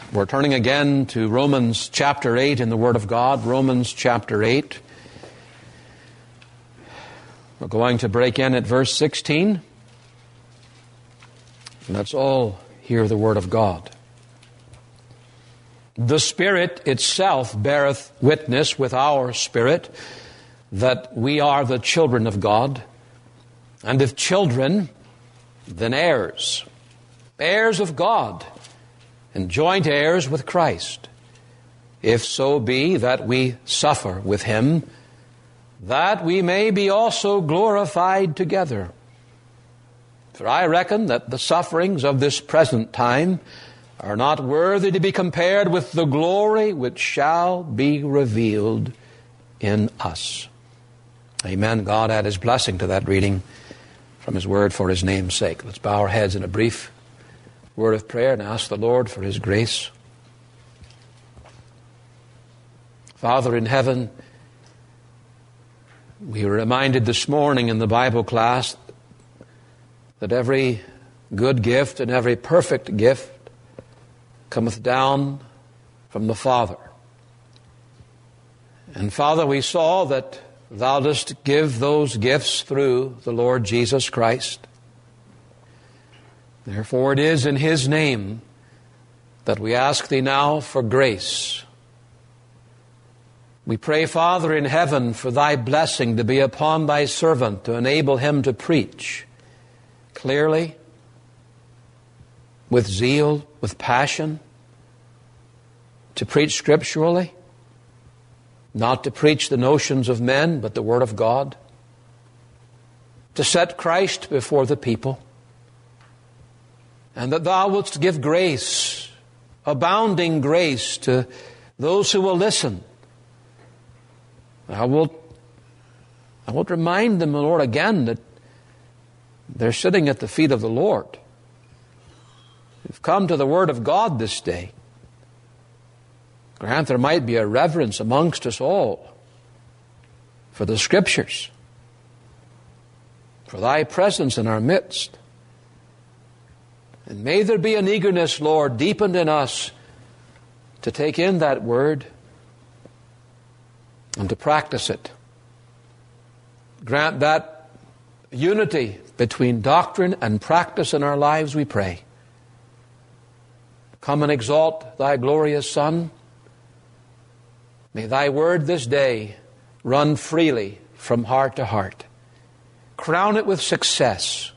We're turning again to Romans chapter 8 in the Word of God, Romans chapter 8. We're going to break in at verse 16. And let's all hear the Word of God. The Spirit itself beareth witness with our spirit that we are the children of God, and if children, then heirs, heirs of God, and joint heirs with Christ, if so be that we suffer with Him, that we may be also glorified together. For I reckon that the sufferings of this present time are not worthy to be compared with the glory which shall be revealed in us. Amen. God add His blessing to that reading from His Word for His name's sake. Let's bow our heads in a brief word of prayer and ask the Lord for His grace. Father in heaven, we were reminded this morning in the Bible class that every good gift and every perfect gift cometh down from the Father. And Father, we saw that Thou dost give those gifts through the Lord Jesus Christ. Therefore it is in His name that we ask Thee now for grace. We pray, Father in heaven, for Thy blessing to be upon Thy servant, to enable him to preach clearly, with zeal, with passion, to preach scripturally, not to preach the notions of men, but the Word of God, to set Christ before the people, and that Thou wouldst give grace, abounding grace, to those who will listen. I will remind them, Lord, again that they're sitting at the feet of the Lord. We've come to the Word of God this day. Grant there might be a reverence amongst us all for the Scriptures, for Thy presence in our midst. And may there be an eagerness, Lord, deepened in us to take in that Word and to practice it. Grant that unity between doctrine and practice in our lives, we pray. Come and exalt Thy glorious Son. May Thy Word this day run freely from heart to heart. Crown it with success.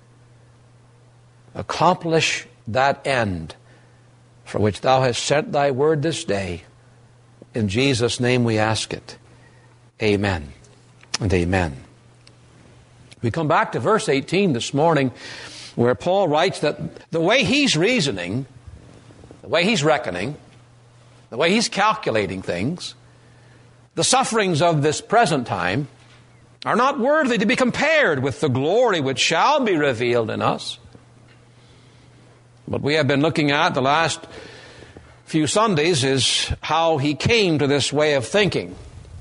Accomplish that end for which Thou hast sent Thy Word this day. In Jesus' name we ask it. Amen and amen. We come back to verse 18 this morning, where Paul writes that the way he's reasoning, the way he's reckoning, the way he's calculating things, the sufferings of this present time are not worthy to be compared with the glory which shall be revealed in us. What we have been looking at the last few Sundays is how he came to this way of thinking,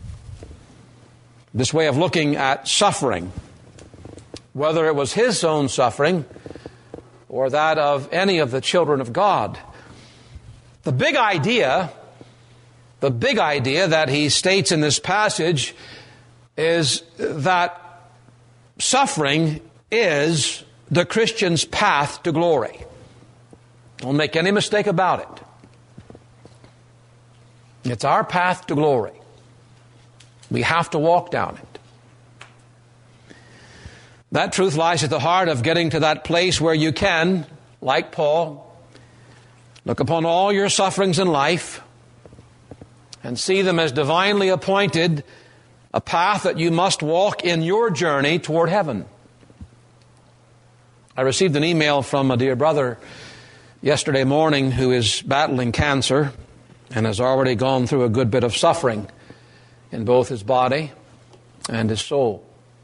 this way of looking at suffering, whether it was his own suffering or that of any of the children of God. The big idea that he states in this passage is that suffering is the Christian's path to glory. Don't make any mistake about it. It's our path to glory. We have to walk down it. That truth lies at the heart of getting to that place where you can, like Paul, look upon all your sufferings in life and see them as divinely appointed, a path that you must walk in your journey toward heaven. I received an email from a dear brother yesterday morning who is battling cancer and has already gone through a good bit of suffering in both his body and his soul.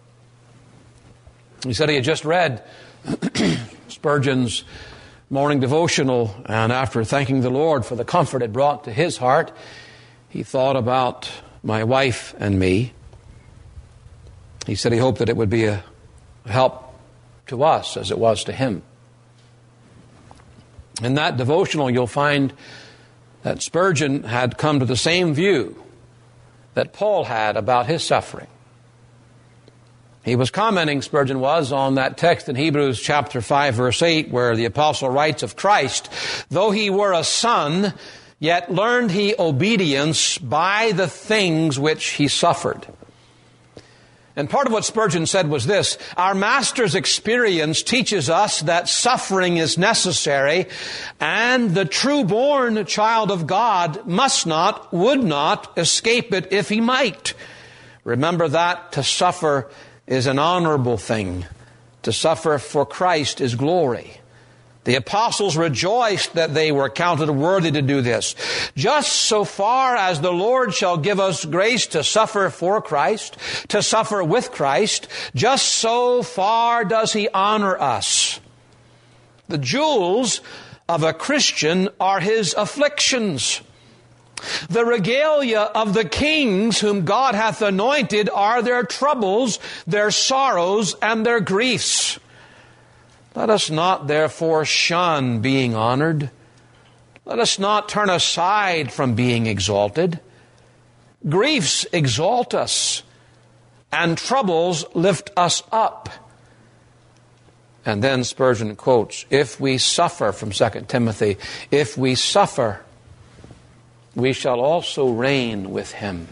He said he had just read Spurgeon's morning devotional, and after thanking the Lord for the comfort it brought to his heart, he thought about my wife and me. He said he hoped that it would be a help to us as it was to him. In that devotional, you'll find that Spurgeon had come to the same view that Paul had about his suffering. He was commenting, Spurgeon was, on that text in Hebrews chapter 5, verse 8, where the apostle writes of Christ, "Though he were a son, yet learned he obedience by the things which he suffered." And part of what Spurgeon said was this: our Master's experience teaches us that suffering is necessary, and the true-born child of God must not, would not escape it if he might. Remember that to suffer is an honorable thing. To suffer for Christ is glory. The apostles rejoiced that they were counted worthy to do this. Just so far as the Lord shall give us grace to suffer for Christ, to suffer with Christ, just so far does he honor us. The jewels of a Christian are his afflictions. The regalia of the kings whom God hath anointed are their troubles, their sorrows, and their griefs. Let us not therefore shun being honored. Let us not turn aside from being exalted. Griefs exalt us, and troubles lift us up. And then Spurgeon quotes, "If we suffer," from 2 Timothy, "if we suffer, we shall also reign with him."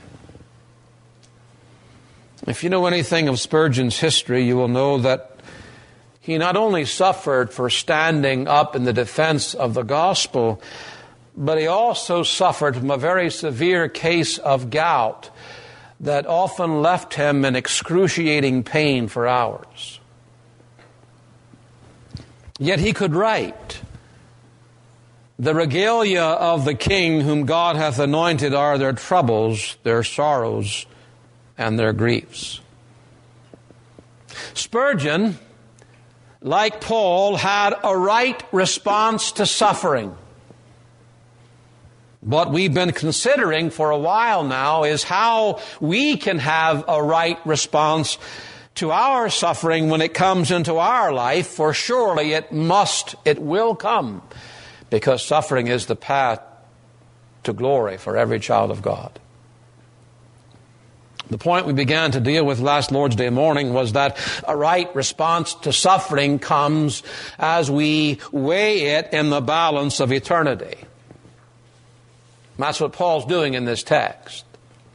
If you know anything of Spurgeon's history, you will know that he not only suffered for standing up in the defense of the gospel, but he also suffered from a very severe case of gout that often left him in excruciating pain for hours. Yet he could write, "The regalia of the king whom God hath anointed are their troubles, their sorrows, and their griefs." Spurgeon, like Paul, had a right response to suffering. What we've been considering for a while now is how we can have a right response to our suffering when it comes into our life, for surely it will come, because suffering is the path to glory for every child of God. The point we began to deal with last Lord's Day morning was that a right response to suffering comes as we weigh it in the balance of eternity. That's what Paul's doing in this text.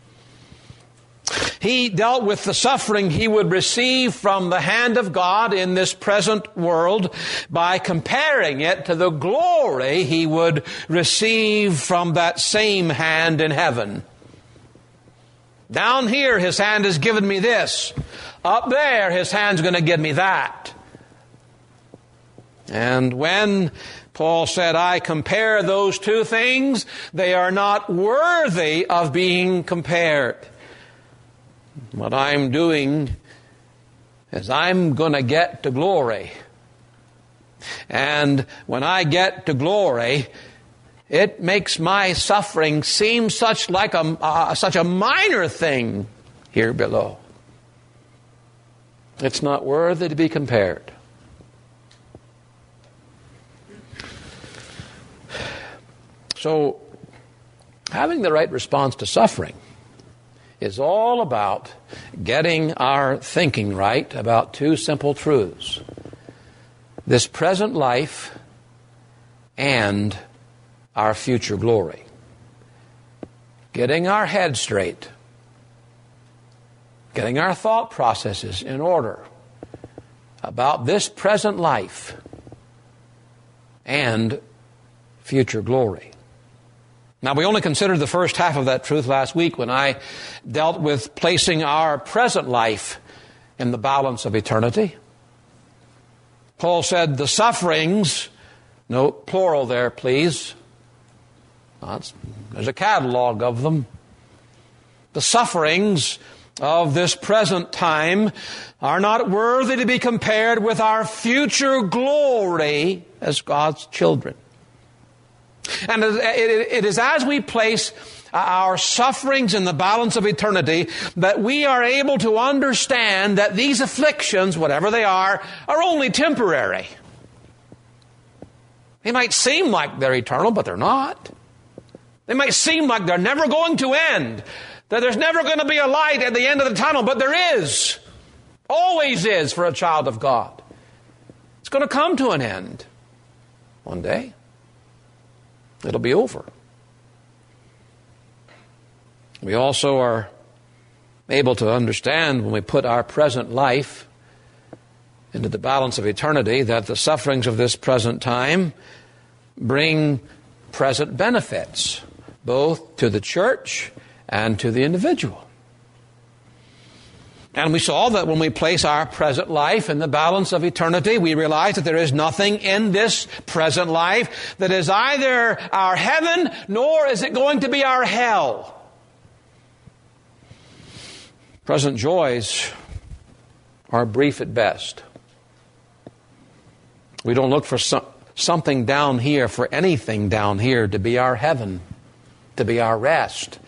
He dealt with the suffering he would receive from the hand of God in this present world by comparing it to the glory he would receive from that same hand in heaven. Down here, his hand has given me this. Up there, his hand's going to give me that. And when Paul said, "I compare those two things," they are not worthy of being compared. What I'm doing is I'm going to get to glory. And when I get to glory, it makes my suffering seem such a minor thing here below. It's not worthy to be compared. So, having the right response to suffering is all about getting our thinking right about two simple truths: this present life and our future glory. Getting our head straight, getting our thought processes in order about this present life and future glory. Now, we only considered the first half of that truth last week when I dealt with placing our present life in the balance of eternity. Paul said the sufferings, no plural there, please. There's a catalog of them. The sufferings of this present time are not worthy to be compared with our future glory as God's children. And it is as we place our sufferings in the balance of eternity that we are able to understand that these afflictions, whatever they are only temporary. They might seem like they're eternal, but they're not. They might seem like they're never going to end, that there's never going to be a light at the end of the tunnel, but there is. Always is for a child of God. It's going to come to an end one day. It'll be over. We also are able to understand when we put our present life into the balance of eternity that the sufferings of this present time bring present benefits, both to the church and to the individual. And we saw that when we place our present life in the balance of eternity, we realize that there is nothing in this present life that is either our heaven, nor is it going to be our hell. Present joys are brief at best. We don't look for something down here, for anything down here to be our heaven, to be our rest.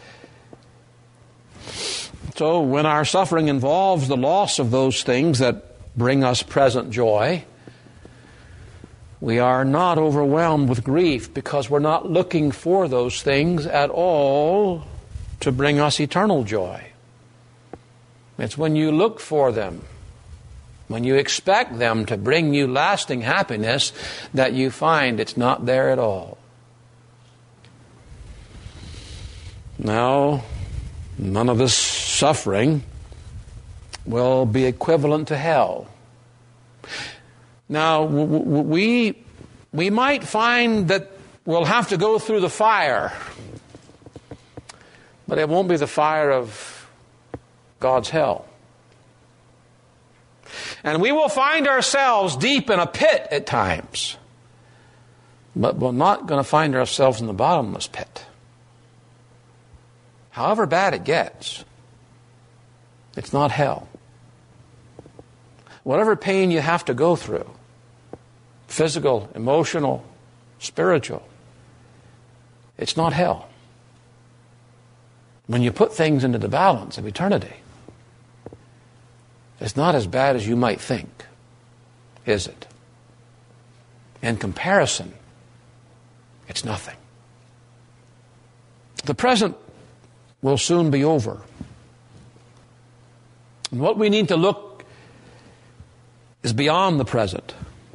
So when our suffering involves the loss of those things that bring us present joy, we are not overwhelmed with grief because we're not looking for those things at all to bring us eternal joy. It's when you look for them, when you expect them to bring you lasting happiness, that you find it's not there at all. Now, none of this suffering will be equivalent to hell. Now, we might find that we'll have to go through the fire, but it won't be the fire of God's hell. And we will find ourselves deep in a pit at times, but we're not going to find ourselves in the bottomless pit. However bad it gets, it's not hell. Whatever pain you have to go through, physical, emotional, spiritual, it's not hell. When you put things into the balance of eternity, it's not as bad as you might think, is it? In comparison, it's nothing. The present will soon be over. And what we need to look is beyond the present.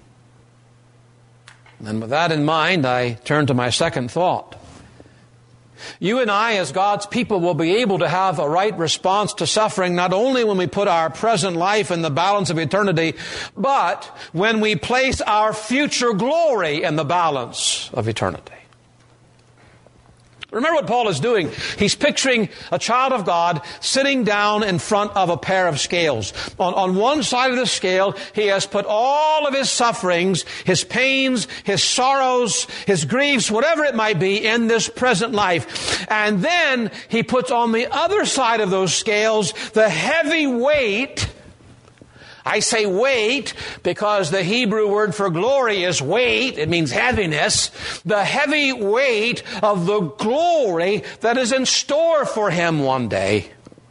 And with that in mind, I turn to my second thought. You and I, as God's people, will be able to have a right response to suffering not only when we put our present life in the balance of eternity, but when we place our future glory in the balance of eternity. Remember what Paul is doing. He's picturing a child of God sitting down in front of a pair of scales. On one side of the scale, he has put all of his sufferings, his pains, his sorrows, his griefs, whatever it might be, in this present life. And then he puts on the other side of those scales the heavy weight. I say weight because the Hebrew word for glory is weight. It means heaviness. The heavy weight of the glory that is in store for him one day.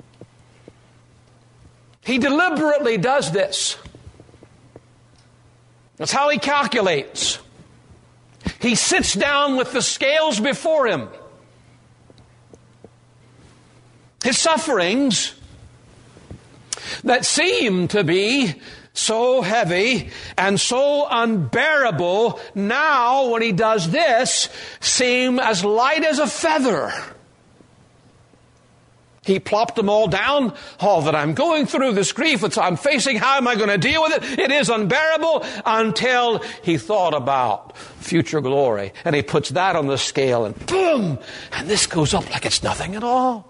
He deliberately does this. That's how he calculates. He sits down with the scales before him. His sufferings that seem to be so heavy and so unbearable, now when he does this, seem as light as a feather. He plopped them all down. All that I'm going through, this grief that I'm facing, how am I going to deal with it? It is unbearable, until he thought about future glory. And he puts that on the scale and boom! And this goes up like it's nothing at all.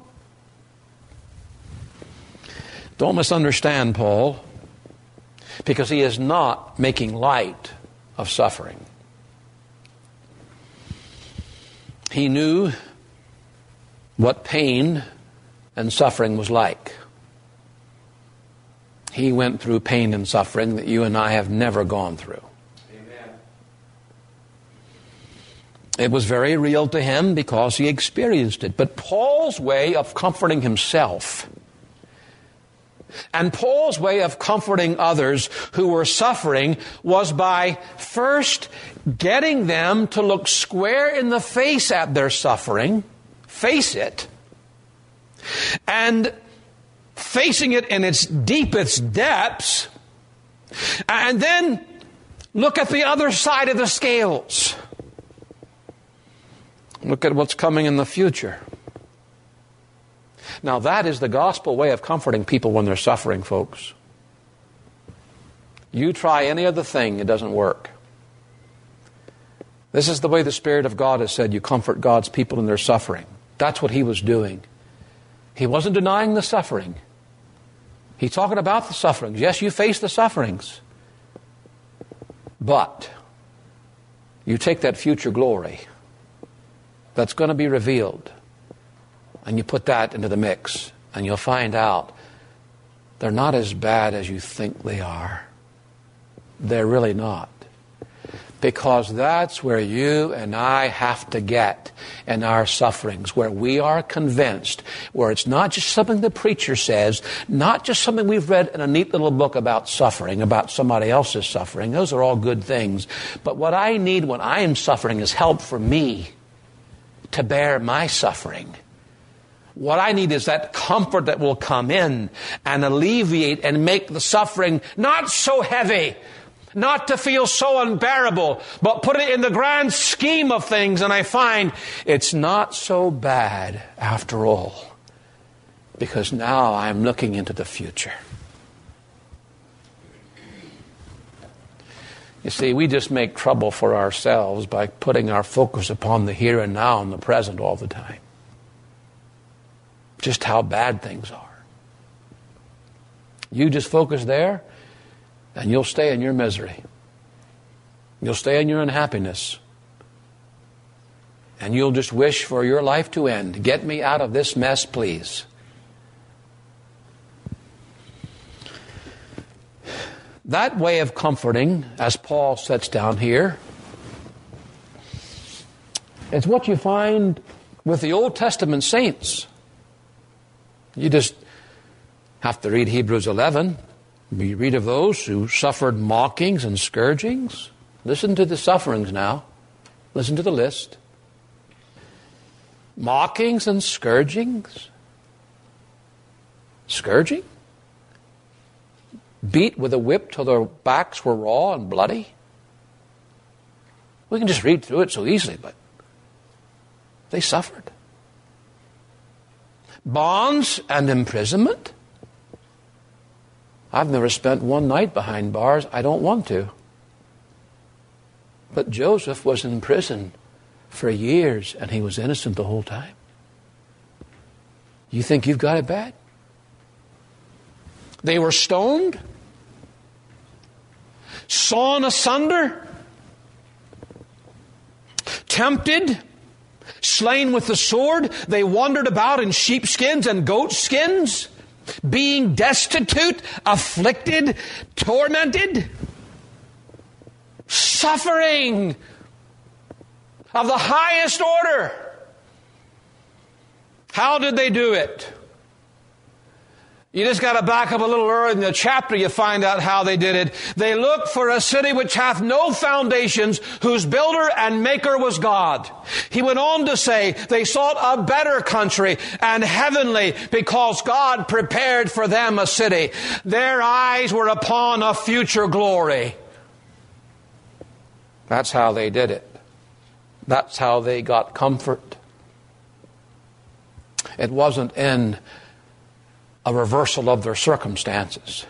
Don't misunderstand Paul, because he is not making light of suffering. He knew what pain and suffering was like. He went through pain and suffering that you and I have never gone through. Amen. It was very real to him because he experienced it. But Paul's way of comforting himself and Paul's way of comforting others who were suffering was by first getting them to look square in the face at their suffering face it, and facing it in its deepest depths, and then look at the other side of the scales. Look at what's coming in the future. Now that is the gospel way of comforting people when they're suffering, folks. You try any other thing, it doesn't work. This is the way the Spirit of God has said you comfort God's people in their suffering. That's what He was doing. He wasn't denying the suffering. He's talking about the sufferings. Yes, you face the sufferings. But you take that future glory that's going to be revealed, and you put that into the mix, and you'll find out they're not as bad as you think they are. They're really not. Because that's where you and I have to get in our sufferings, where we are convinced, where it's not just something the preacher says, not just something we've read in a neat little book about suffering, about somebody else's suffering. Those are all good things. But what I need when I am suffering is help for me to bear my suffering. What I need is that comfort that will come in and alleviate and make the suffering not so heavy, not to feel so unbearable, but put it in the grand scheme of things, and I find it's not so bad after all, because now I'm looking into the future. You see, we just make trouble for ourselves by putting our focus upon the here and now and the present all the time. Just how bad things are. You just focus there, and you'll stay in your misery. You'll stay in your unhappiness. And you'll just wish for your life to end. Get me out of this mess, please. That way of comforting, as Paul sets down here, it's what you find with the Old Testament saints. You just have to read Hebrews 11. We read of those who suffered mockings and scourgings. Listen to the sufferings now. Listen to the list. Mockings and scourgings. Scourging? Beat with a whip till their backs were raw and bloody. We can just read through it so easily, but they suffered. Bonds and imprisonment. I've never spent one night behind bars. I don't want to. But Joseph was in prison for years, and he was innocent the whole time. You think you've got it bad? They were stoned, sawn asunder, tempted, slain with the sword. They wandered about in sheepskins and goatskins, being destitute, afflicted, tormented, suffering of the highest order. How did they do it? You just got to back up a little earlier in the chapter, you find out how they did it. They looked for a city which hath no foundations, whose builder and maker was God. He went on to say, they sought a better country and heavenly, because God prepared for them a city. Their eyes were upon a future glory. That's how they did it. That's how they got comfort. It wasn't in a reversal of their circumstances.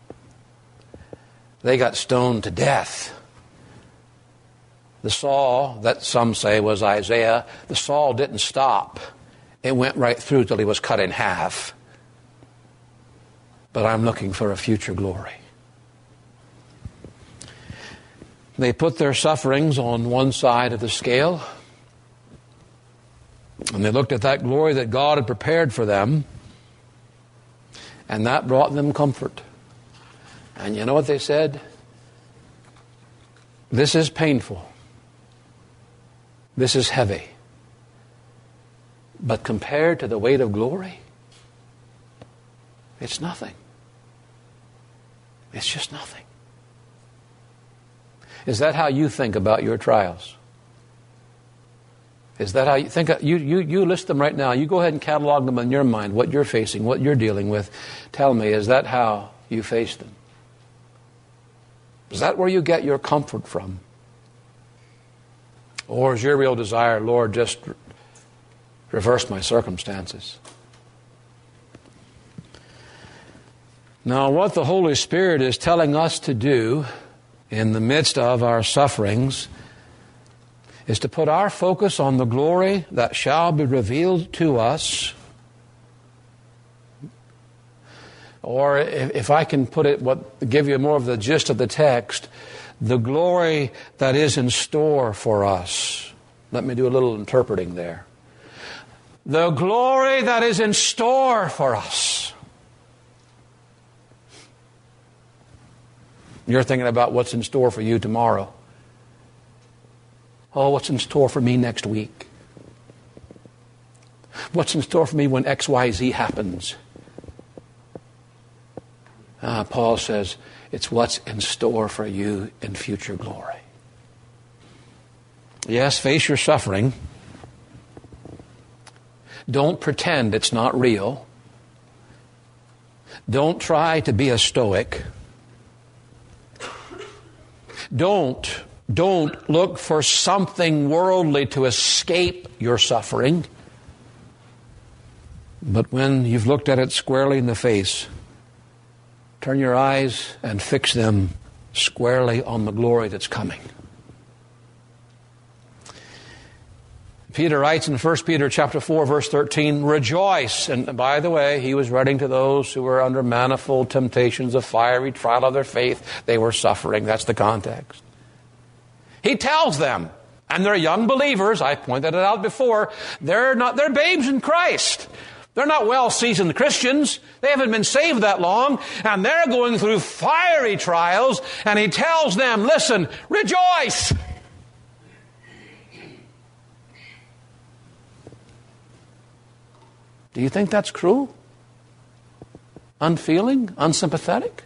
They got stoned to death. The Saul, that some say was Isaiah, the Saul didn't stop. It went right through till he was cut in half. But I'm looking for a future glory. They put their sufferings on one side of the scale, and they looked at that glory that God had prepared for them, and that brought them comfort. And you know what they said? This is painful. This is heavy. But compared to the weight of glory, it's nothing. It's just nothing. Is that how you think about your trials? Is that how you think? You list them right now. You go ahead and catalog them in your mind, what you're facing, what you're dealing with. Tell me, is that how you face them? Is that where you get your comfort from? Or is your real desire, Lord, just reverse my circumstances? Now, what the Holy Spirit is telling us to do in the midst of our sufferings is to put our focus on the glory that shall be revealed to us. Or if I can put it, give you more of the gist of the text, the glory that is in store for us. Let me do a little interpreting there. The glory that is in store for us. You're thinking about what's in store for you tomorrow. Oh, what's in store for me next week? What's in store for me when XYZ happens? Paul says it's what's in store for you in future glory. Yes, face your suffering. Don't pretend it's not real. Don't try to be a stoic. Don't look for something worldly to escape your suffering. But when you've looked at it squarely in the face, turn your eyes and fix them squarely on the glory that's coming. Peter writes in 1 Peter chapter 4, verse 13, rejoice. And by the way, he was writing to those who were under manifold temptations of fiery trial of their faith. They were suffering. That's the context. He tells them, and they're young believers, I pointed it out before, they're babes in Christ. They're not well-seasoned Christians. They haven't been saved that long, and they're going through fiery trials, and he tells them, listen, rejoice. Do you think that's cruel? Unfeeling? Unsympathetic?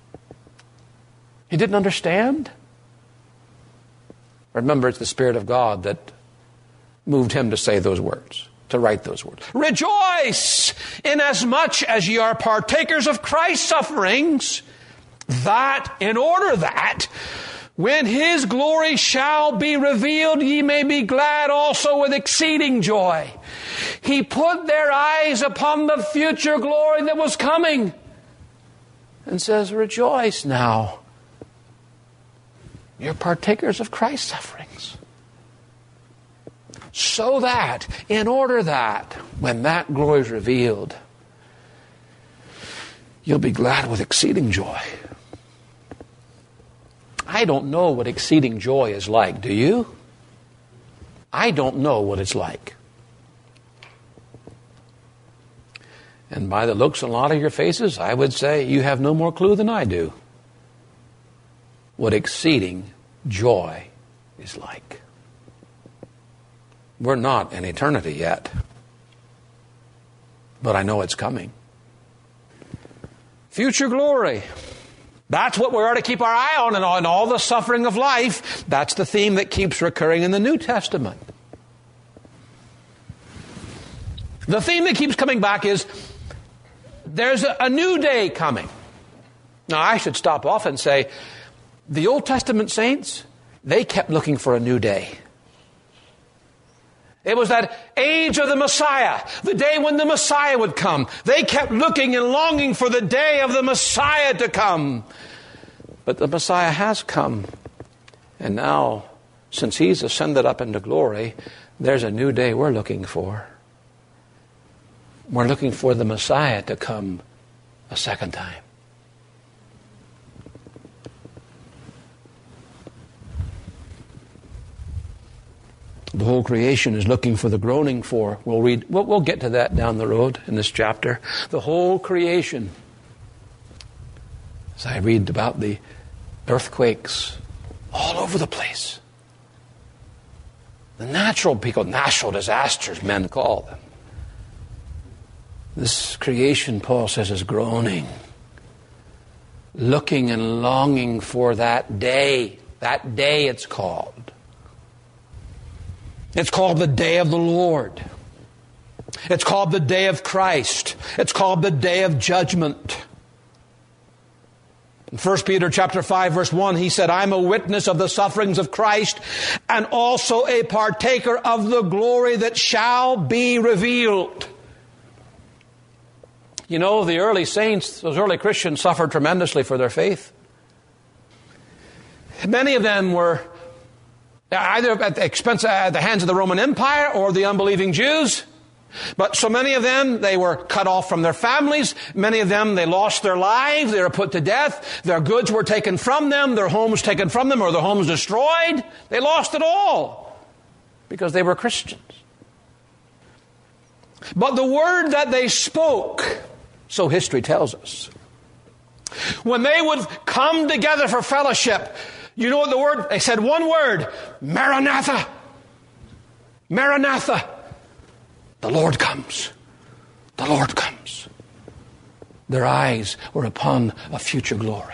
He didn't understand? Remember, it's the Spirit of God that moved him to say those words, to write those words. Rejoice, inasmuch as ye are partakers of Christ's sufferings, that in order that when his glory shall be revealed, ye may be glad also with exceeding joy. He put their eyes upon the future glory that was coming and says, rejoice now. You're partakers of Christ's sufferings. So that, in order that, when that glory is revealed, you'll be glad with exceeding joy. I don't know what exceeding joy is like, do you? I don't know what it's like. And by the looks on a lot of your faces, I would say you have no more clue than I do what exceeding joy is like. We're not in eternity yet, but I know it's coming. Future glory. That's what we are to keep our eye on, and on all the suffering of life. That's the theme that keeps recurring in the New Testament. The theme that keeps coming back is there's a new day coming. Now, I should stop off and say, the Old Testament saints, they kept looking for a new day. It was that age of the Messiah, the day when the Messiah would come. They kept looking and longing for the day of the Messiah to come. But the Messiah has come. And now, since he's ascended up into glory, there's a new day we're looking for. We're looking for the Messiah to come a second time. The whole creation is looking for the groaning for. We'll get to that down the road in this chapter. The whole creation. As I read about the earthquakes all over the place. The natural disasters, men call them. This creation, Paul says, is groaning. Looking and longing for that day. That day it's called. It's called the day of the Lord. It's called the day of Christ. It's called the day of judgment. In 1 Peter chapter 5, verse 1, he said, I'm a witness of the sufferings of Christ and also a partaker of the glory that shall be revealed. You know, the early saints, those early Christians, suffered tremendously for their faith. Many of them were either at the expense at the hands of the Roman Empire or the unbelieving Jews. But so many of them, they were cut off from their families. Many of them, they lost their lives. They were put to death. Their goods were taken from them. Their homes taken from them, or their homes destroyed. They lost it all because they were Christians. But the word that they spoke, so history tells us, when they would come together for fellowship, you know what the word, they said one word, Maranatha. Maranatha. The Lord comes. The Lord comes. Their eyes were upon a future glory.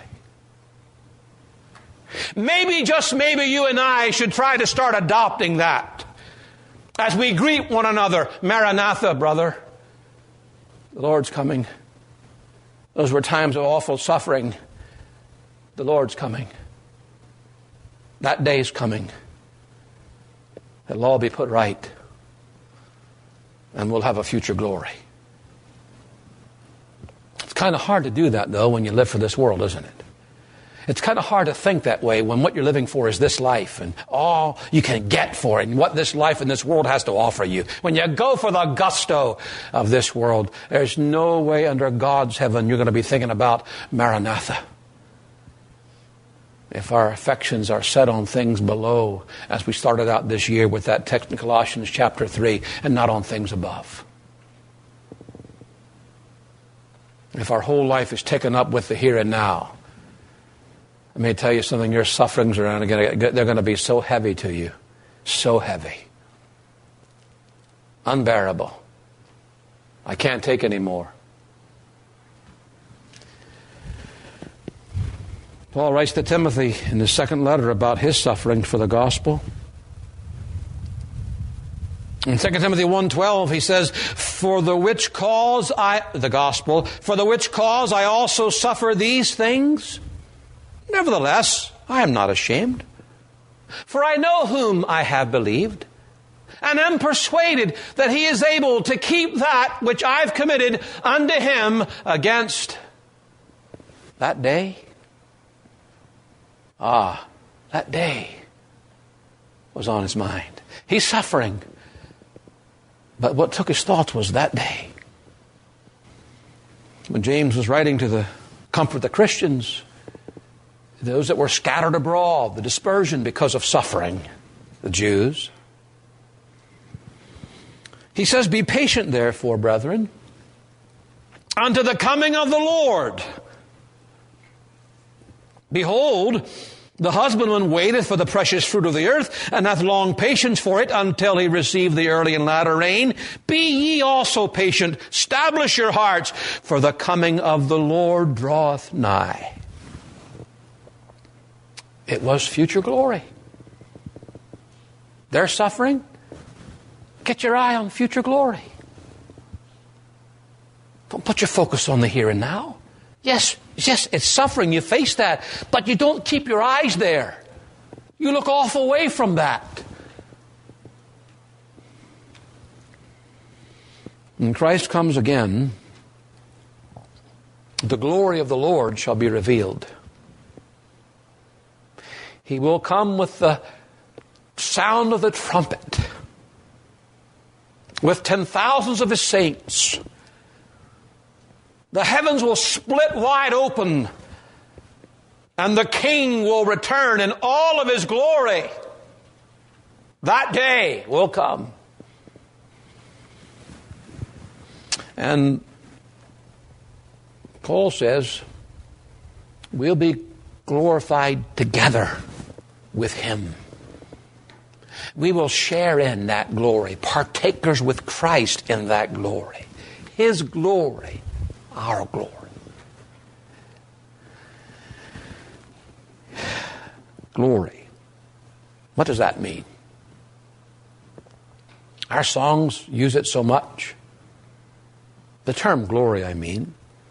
Maybe, just maybe, you and I should try to start adopting that. As we greet one another, Maranatha, brother. The Lord's coming. Those were times of awful suffering. The Lord's coming. That day's coming. It'll all be put right. And we'll have a future glory. It's kind of hard to do that, though, when you live for this world, isn't it? It's kind of hard to think that way when what you're living for is this life and all you can get for it and what this life and this world has to offer you. When you go for the gusto of this world, there's no way under God's heaven you're going to be thinking about Maranatha. If our affections are set on things below, as we started out this year with that text in Colossians chapter 3, and not on things above. If our whole life is taken up with the here and now, let me tell you something, your sufferings are they're going to be so heavy to you. So heavy. Unbearable. I can't take any more. Paul writes to Timothy in his second letter about his suffering for the gospel. In 2 Timothy 1:12, he says, for the which cause I also suffer these things. Nevertheless, I am not ashamed. For I know whom I have believed, and am persuaded that he is able to keep that which I've committed unto him against that day. That day was on his mind. He's suffering. But what took his thoughts was that day. When James was writing to comfort the Christians, those that were scattered abroad, the dispersion because of suffering, the Jews, he says, be patient therefore, brethren, unto the coming of the Lord. Behold, the husbandman waiteth for the precious fruit of the earth, and hath long patience for it until he receive the early and latter rain. Be ye also patient, establish your hearts, for the coming of the Lord draweth nigh. It was future glory. Their suffering, get your eye on future glory. Don't put your focus on the here and now. Yes, it's suffering. You face that. But you don't keep your eyes there. You look off away from that. When Christ comes again, the glory of the Lord shall be revealed. He will come with the sound of the trumpet, with 10,000s of his saints. The heavens will split wide open, and the King will return in all of his glory. That day will come. And Paul says, we'll be glorified together with him. We will share in that glory, partakers with Christ in that glory. His glory. Our glory. Glory. What does that mean? Our songs use it so much. The term glory, I mean.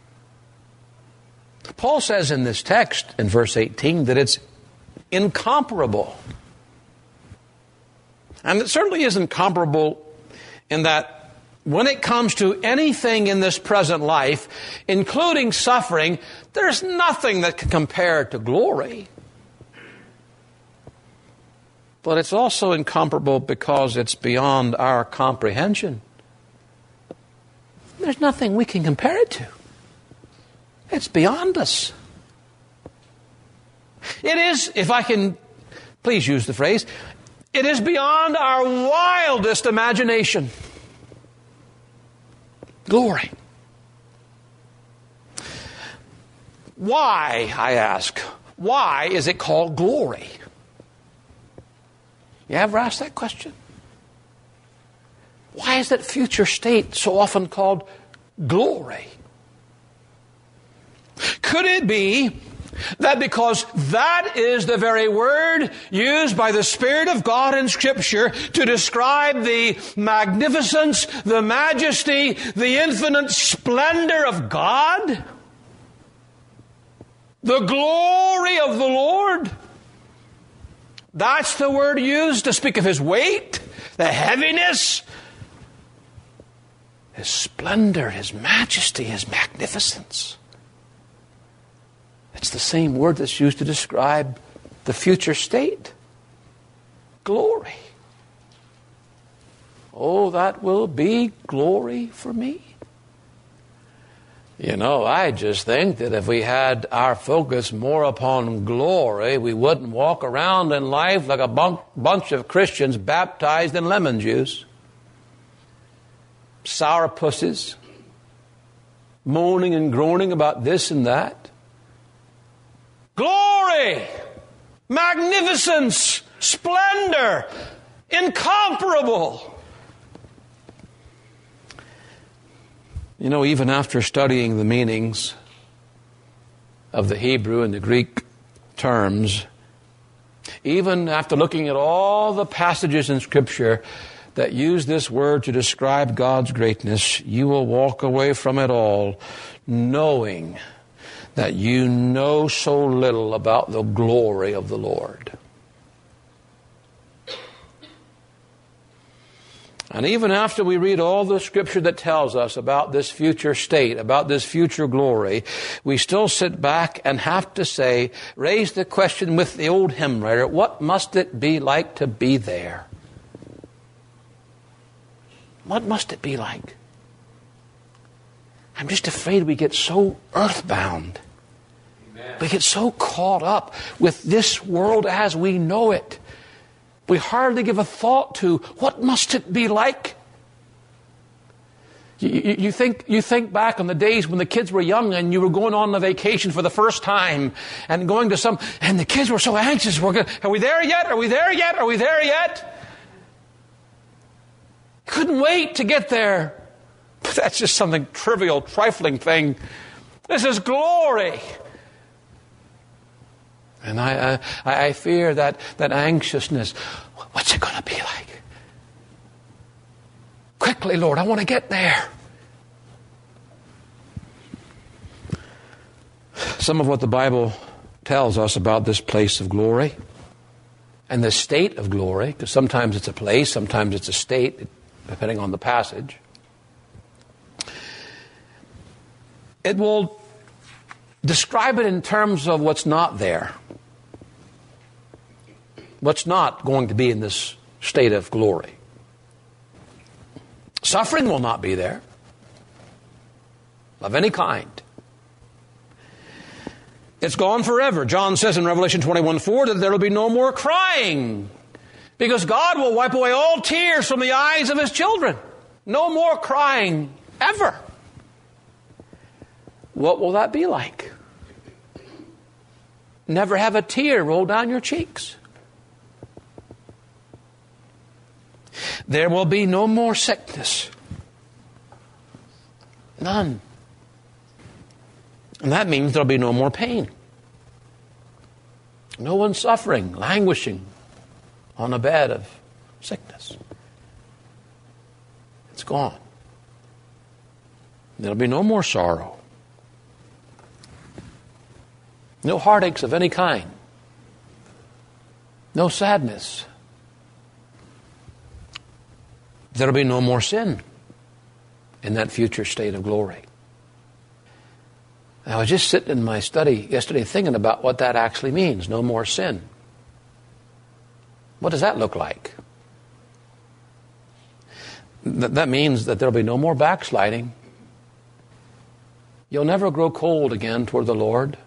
Paul says in this text, in verse 18, that it's incomparable. And it certainly isn't comparable in that when it comes to anything in this present life, including suffering, there's nothing that can compare to glory. But it's also incomparable because it's beyond our comprehension. There's nothing we can compare it to. It's beyond us. It is, if I can please use the phrase, it is beyond our wildest imagination. Glory. Why, I ask, why is it called glory? You ever asked that question? Why is that future state so often called glory? Could it be that because that is the very word used by the Spirit of God in Scripture to describe the magnificence, the majesty, the infinite splendor of God? The glory of the Lord? That's the word used to speak of His weight, the heaviness, His splendor, His majesty, His magnificence. It's the same word that's used to describe the future state. Glory. Oh, that will be glory for me. You know, I just think that if we had our focus more upon glory, we wouldn't walk around in life like a bunch of Christians baptized in lemon juice. Sourpusses, moaning and groaning about this and that. Glory, magnificence, splendor, incomparable. You know, even after studying the meanings of the Hebrew and the Greek terms, even after looking at all the passages in Scripture that use this word to describe God's greatness, you will walk away from it all knowing that you know so little about the glory of the Lord. And even after we read all the Scripture that tells us about this future state, about this future glory, we still sit back and have to say, raise the question with the old hymn writer, what must it be like to be there? What must it be like? I'm just afraid we get so earthbound. Amen. We get so caught up with this world as we know it. We hardly give a thought to what must it be like. You think back on the days when the kids were young and you were going on a vacation for the first time and going to and the kids were so anxious. Are we there yet? Are we there yet? Are we there yet? Couldn't wait to get there. But that's just something trivial, trifling thing. This is glory. And I fear that anxiousness. What's it going to be like? Quickly, Lord, I want to get there. Some of what the Bible tells us about this place of glory and the state of glory, because sometimes it's a place, sometimes it's a state, depending on the passage. It will describe it in terms of what's not there. What's not going to be in this state of glory. Suffering will not be there of any kind. It's gone forever. John says in Revelation 21:4 that there will be no more crying because God will wipe away all tears from the eyes of His children. No more crying ever. What will that be like? Never have a tear roll down your cheeks. There will be no more sickness. None. And that means there'll be no more pain. No one suffering, languishing on a bed of sickness. It's gone. There'll be no more sorrow. No heartaches of any kind. No sadness. There'll be no more sin in that future state of glory. I was just sitting in my study yesterday thinking about what that actually means, no more sin. What does that look like? That means that there'll be no more backsliding. You'll never grow cold again toward the Lord.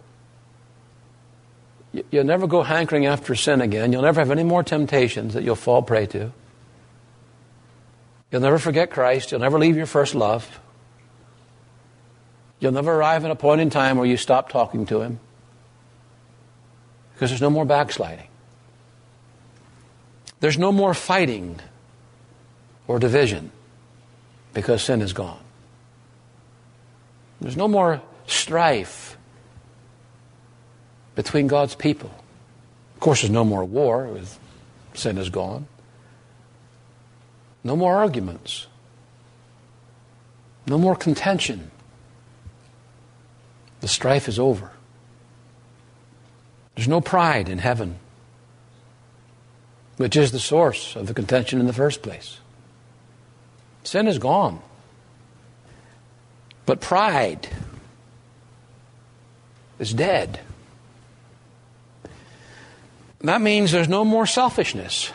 You'll never go hankering after sin again. You'll never have any more temptations that you'll fall prey to. You'll never forget Christ. You'll never leave your first love. You'll never arrive at a point in time where you stop talking to Him. Because there's no more backsliding. There's no more fighting or division because sin is gone. There's no more strife between God's people. Of course, there's no more war with sin is gone. No more arguments. No more contention. The strife is over. There's no pride in heaven, which is the source of the contention in the first place. Sin is gone. But pride is dead. That means there's no more selfishness.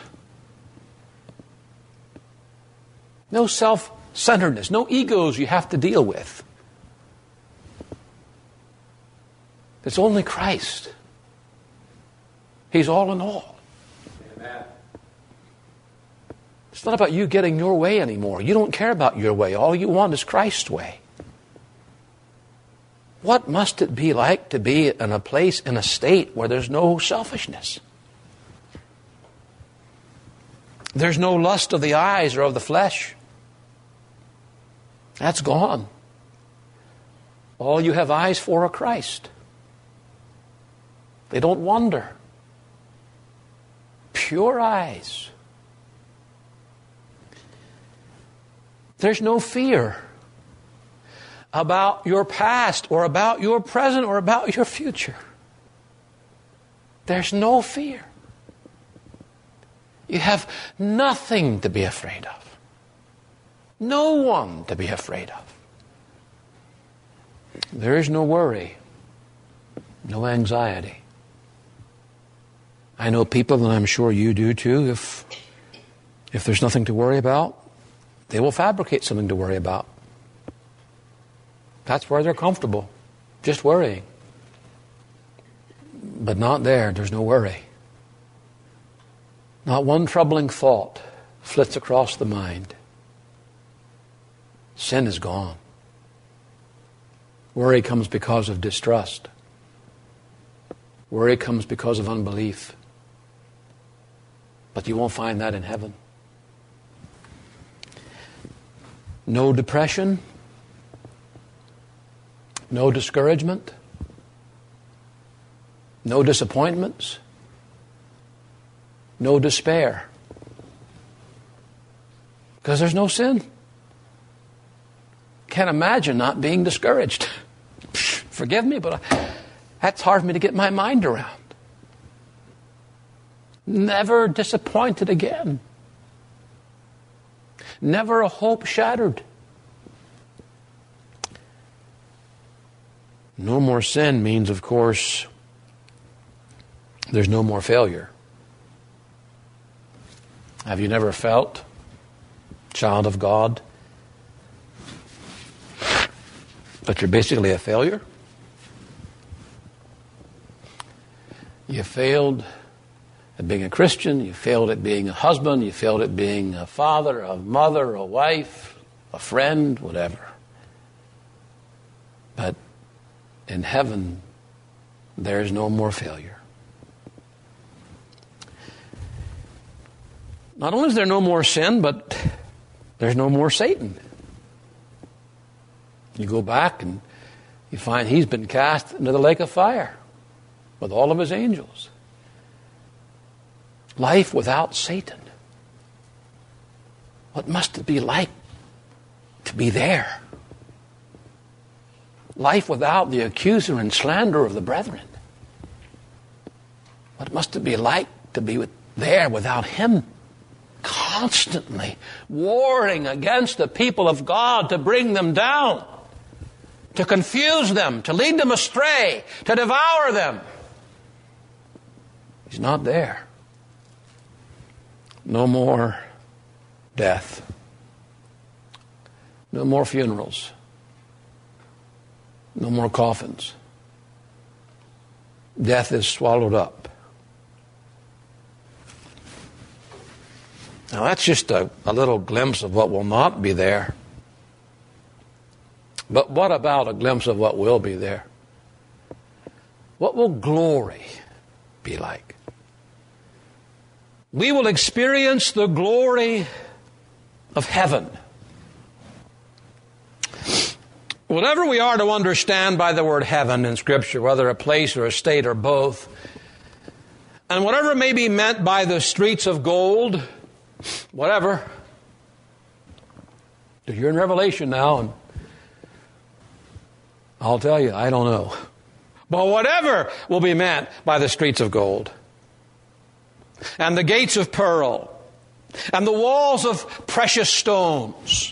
No self-centeredness. No egos you have to deal with. It's only Christ. He's all in all. Amen. It's not about you getting your way anymore. You don't care about your way. All you want is Christ's way. What must it be like to be in a place, in a state where there's no selfishness? There's no lust of the eyes or of the flesh. That's gone. All you have eyes for are Christ. They don't wander. Pure eyes. There's no fear about your past or about your present or about your future. There's no fear. You have nothing to be afraid of. No one to be afraid of. There is no worry, no anxiety. I know people, and I'm sure you do too, if there's nothing to worry about, they will fabricate something to worry about. That's where they're comfortable, just worrying. But not there, there's no worry. Not one troubling thought flits across the mind. Sin is gone. Worry comes because of distrust. Worry comes because of unbelief. But you won't find that in heaven. No depression. No discouragement. No disappointments. No despair. Because there's no sin. Can't imagine not being discouraged. Forgive me, but that's hard for me to get my mind around. Never disappointed again. Never a hope shattered. No more sin means, of course, there's no more failure. Have you never felt, child of God, that you're basically a failure? You failed at being a Christian, you failed at being a husband, you failed at being a father, a mother, a wife, a friend, whatever. But in heaven, there is no more failure. Not only is there no more sin, but there's no more Satan. You go back and you find he's been cast into the lake of fire with all of his angels. Life without Satan. What must it be like to be there. Life without the accuser and slanderer of the brethren. What must it be like to be there without him? Constantly warring against the people of God to bring them down, to confuse them, to lead them astray, to devour them. He's not there. No more death. No more funerals. No more coffins. Death is swallowed up. Now that's just a little glimpse of what will not be there. But what about a glimpse of what will be there? What will glory be like? We will experience the glory of heaven. Whatever we are to understand by the word heaven in Scripture, whether a place or a state or both, and whatever may be meant by the streets of gold, whatever. You're in Revelation now, and I'll tell you, I don't know. But whatever will be meant by the streets of gold, and the gates of pearl, and the walls of precious stones,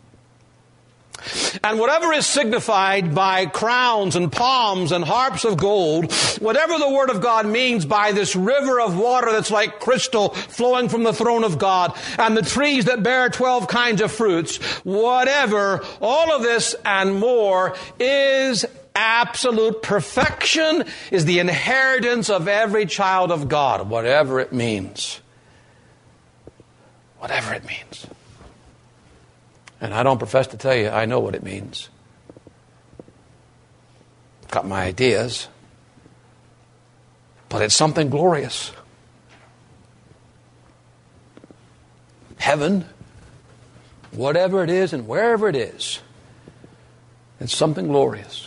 and whatever is signified by crowns and palms and harps of gold, whatever the Word of God means by this river of water that's like crystal flowing from the throne of God, and the trees that bear 12 kinds of fruits, whatever, all of this and more is absolute perfection, is the inheritance of every child of God, whatever it means. Whatever it means. And I don't profess to tell you I know what it means. Got my ideas. But it's something glorious. Heaven, whatever it is and wherever it is, it's something glorious.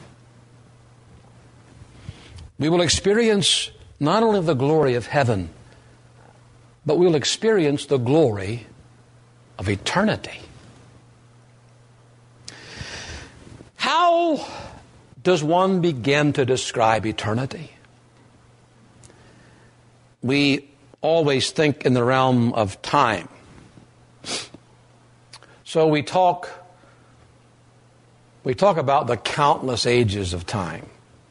We will experience not only the glory of heaven, but we'll experience the glory of eternity. How does one begin to describe eternity? We always think in the realm of time. So we talk about the countless ages of time,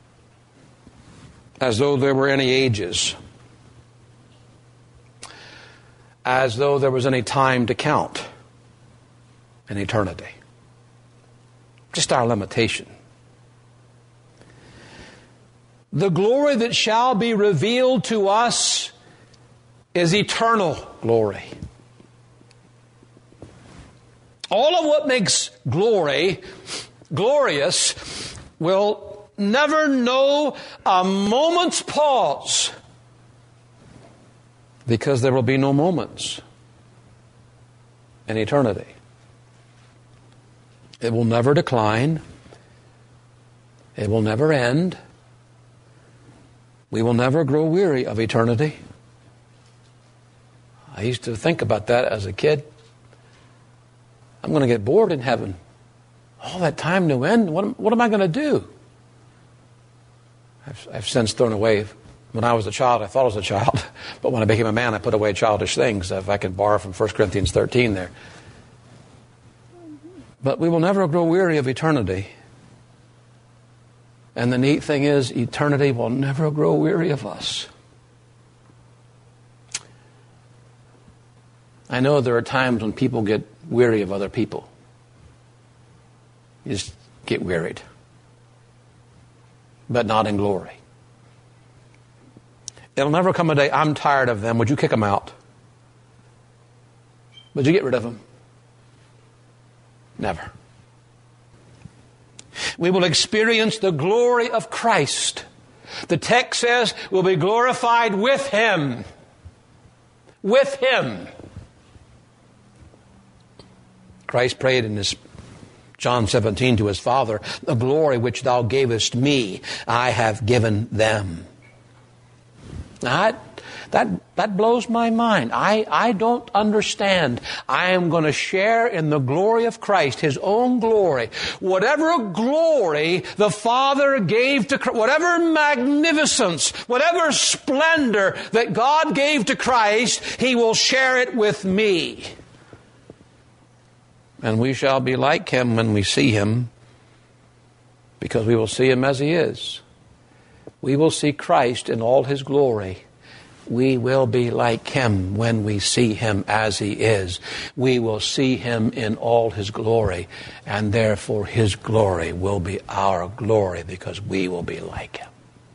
as though there were any ages, as though there was any time to count in eternity. Just our limitation. The glory that shall be revealed to us is eternal glory. All of what makes glory glorious will never know a moment's pause, because there will be no moments in eternity. It will never decline. It will never end. We will never grow weary of eternity. I used to think about that as a kid. I'm going to get bored in heaven. All that time to end, what am I going to do? I've since thrown away. When I was a child, I thought I was a child. But when I became a man, I put away childish things. If I can borrow from 1 Corinthians 13 there. But we will never grow weary of eternity. And the neat thing is, eternity will never grow weary of us. I know there are times when people get weary of other people. You just get wearied. But not in glory. It'll never come a day, I'm tired of them. Would you kick them out? Would you get rid of them? Never. We will experience the glory of Christ. The text says we'll be glorified with Him. With Him. Christ prayed in his John 17 to his Father, the glory which thou gavest me, I have given them. Now, that That blows my mind. I don't understand. I am going to share in the glory of Christ, His own glory. Whatever glory the Father gave to Christ, whatever magnificence, whatever splendor that God gave to Christ, He will share it with me. And we shall be like Him when we see Him, because we will see Him as He is. We will see Christ in all His glory. We will be like Him when we see Him as He is. We will see Him in all His glory, and therefore His glory will be our glory because we will be like Him.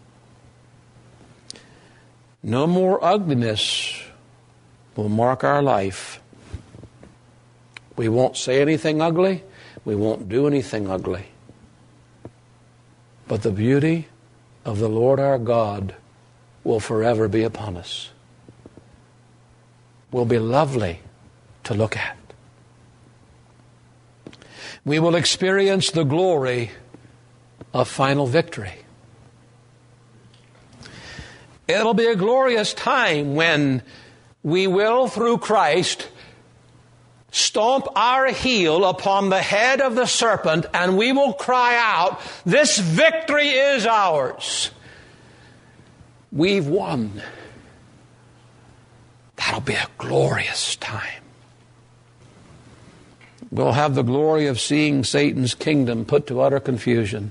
No more ugliness will mark our life. We won't say anything ugly. We won't do anything ugly. But the beauty of the Lord our God will forever be upon us. Will be lovely to look at. We will experience the glory of final victory. It'll be a glorious time when we will, through Christ, stomp our heel upon the head of the serpent, and we will cry out, "This victory is ours. We've won." That'll be a glorious time. We'll have the glory of seeing Satan's kingdom put to utter confusion.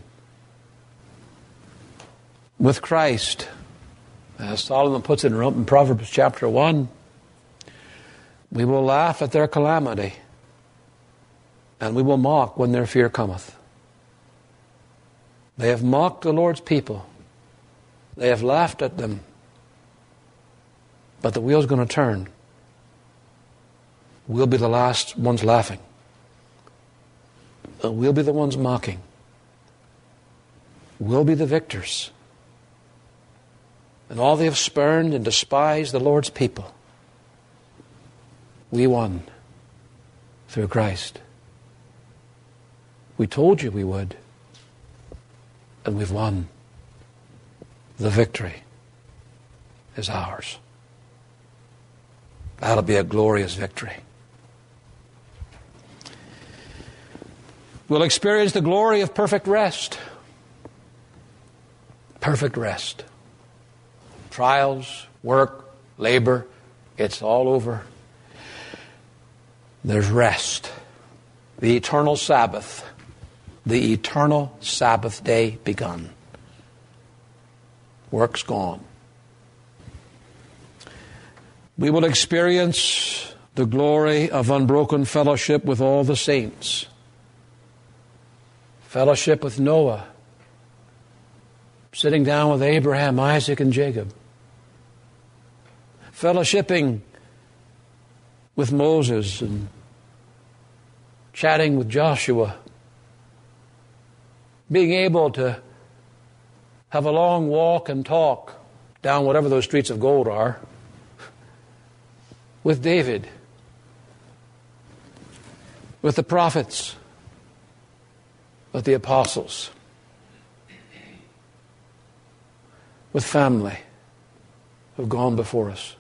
With Christ, as Solomon puts it in Proverbs chapter 1, we will laugh at their calamity, and we will mock when their fear cometh. They have mocked the Lord's people. They have laughed at them. But the wheel's going to turn. We'll be the last ones laughing. We'll be the ones mocking. We'll be the victors. And all they have spurned and despised the Lord's people, we won through Christ. We told you we would. And we've won. The victory is ours. That'll be a glorious victory. We'll experience the glory of perfect rest. Perfect rest. Trials, work, labor, it's all over. There's rest. The eternal Sabbath. The eternal Sabbath day begun. Work's gone. We will experience the glory of unbroken fellowship with all the saints. Fellowship with Noah. Sitting down with Abraham, Isaac, and Jacob. Fellowshipping with Moses and chatting with Joshua. Being able to have a long walk and talk down whatever those streets of gold are with David, with the prophets, with the apostles, with family who've gone before us.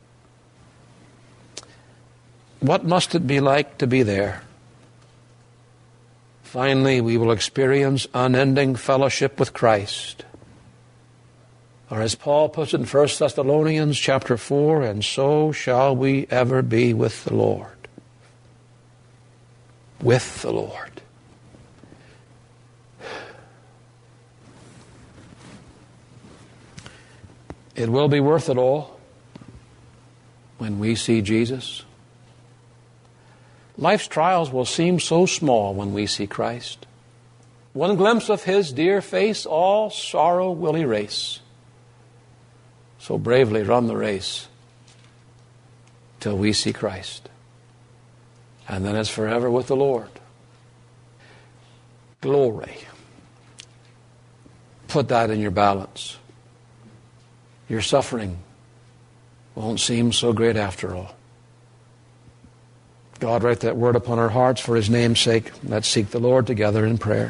What must it be like to be there? Finally, we will experience unending fellowship with Christ. Or as Paul puts it in 1 Thessalonians chapter 4, and so shall we ever be with the Lord. With the Lord. It will be worth it all when we see Jesus. Life's trials will seem so small when we see Christ. One glimpse of His dear face, all sorrow will erase. So bravely run the race till we see Christ. And then it's forever with the Lord. Glory. Put that in your balance. Your suffering won't seem so great after all. God, write that word upon our hearts for His name's sake. Let's seek the Lord together in prayer.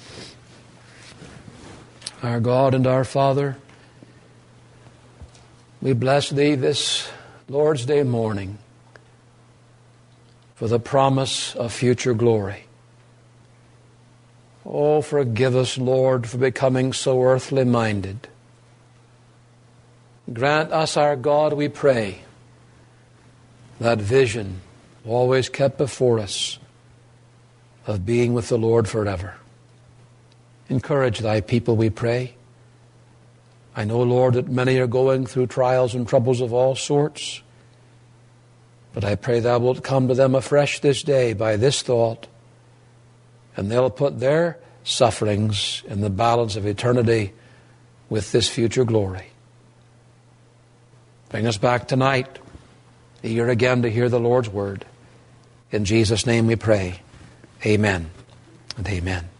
Our God and our Father, We bless Thee this Lord's Day morning for the promise of future glory. Oh, forgive us, Lord, for becoming so earthly minded. Grant us, our God, we pray, that vision always kept before us of being with the Lord forever. Encourage Thy people, we pray. I know, Lord, that many are going through trials and troubles of all sorts, but I pray Thou wilt come to them afresh this day by this thought, and they'll put their sufferings in the balance of eternity with this future glory. Bring us back tonight, eager again to hear the Lord's word. In Jesus' name we pray. Amen and amen.